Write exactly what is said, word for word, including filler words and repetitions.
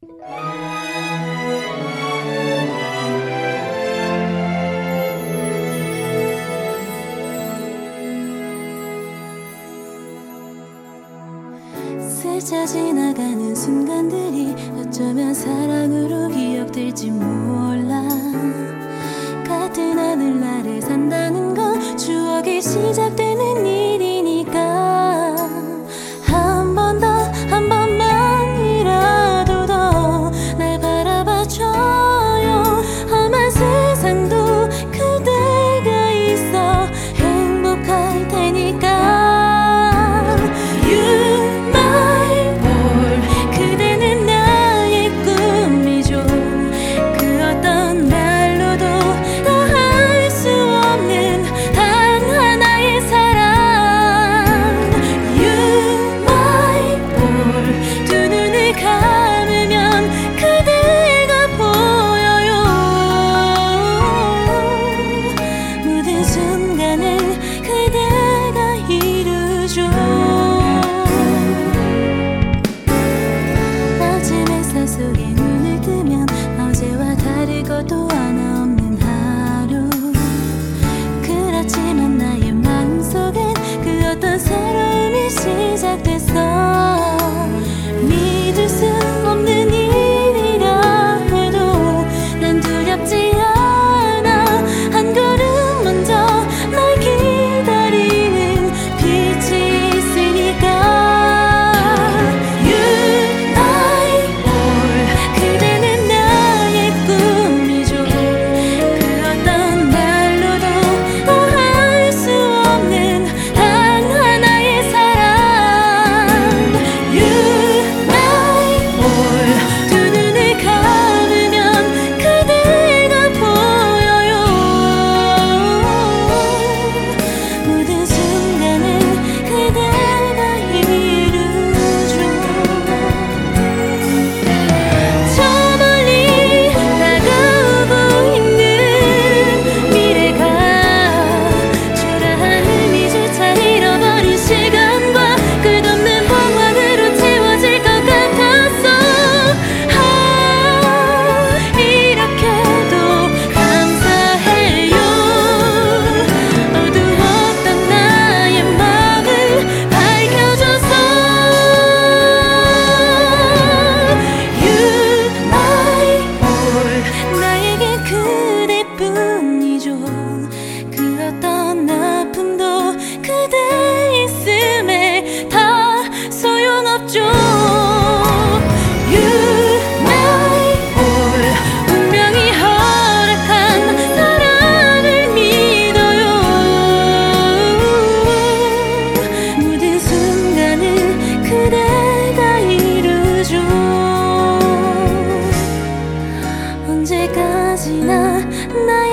스쳐 지나가는 순간들이 어쩌면 사랑으로 기억될지 몰라. 같은 하늘 아래 산다는 건 추억이 시작되는 일이니까 한 번 더, 한 번만이라도 더 날 바라봐줘요. 험한 세상도 그대가 있어 행복할 테니까. 또 하나 없는 하루. 그렇지만 나의 마음속엔 그 어떤 새로움이 시작됐어. 믿을 수 없는 일이라 해도 난 두렵지 않아. 한 걸음 먼저 날 기다리는 빛이 있으니까. 언제까지나 나